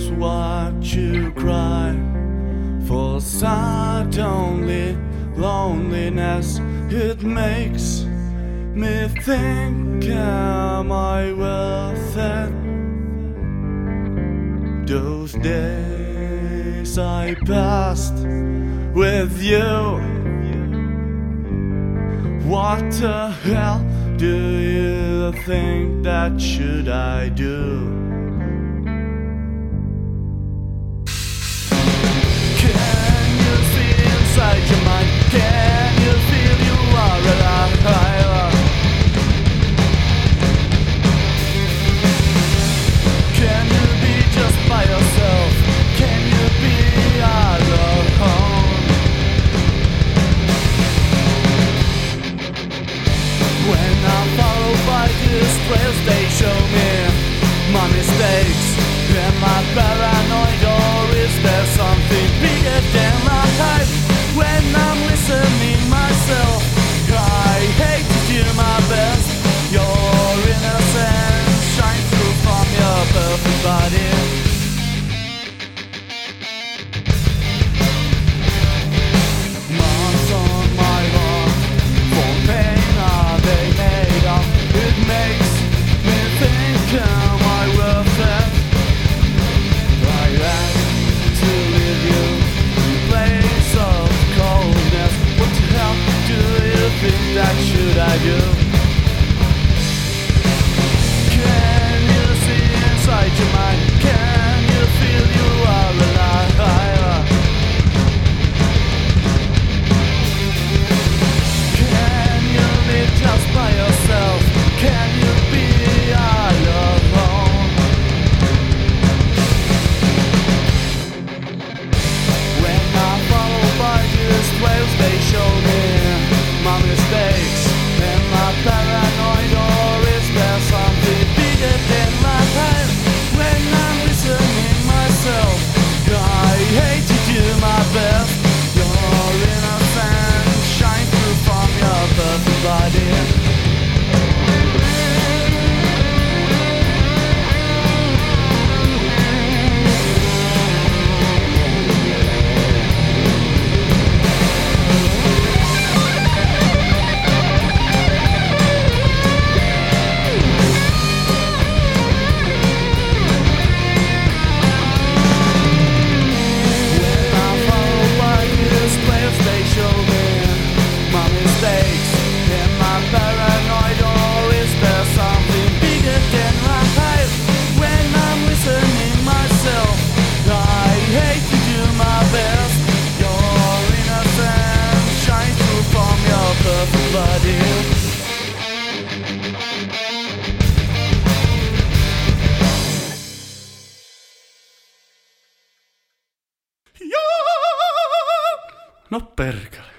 knows what you cry for. Suddenly loneliness, it makes me think, am I worth it? Those days I passed with you, what the hell do you think that should I do? Can you see inside your mind? Can you feel you are alive? Can you be just by yourself? Can you be alone? When I'm followed by these trails, they show me my mistakes. Am I paranoid, or is there something bigger than life? When I'm listening myself, I hate to do my best. Your innocence shines through from your perfect body. Marks on my heart, for pain are they made of? It makes me think, am I worth it? I had to leave you in a place of coldness. What the hell do you think that should I do? Can you see inside your mind? Can you feel you are alive? Can you live just by yourself? Can you be alone? When I'm followed by these trails, they show me my mistakes. Am I paranoid, or is there something bigger than life? When I'm listening myself, I hate to do my best. Your innocence shines through from your perfect body. No perkele.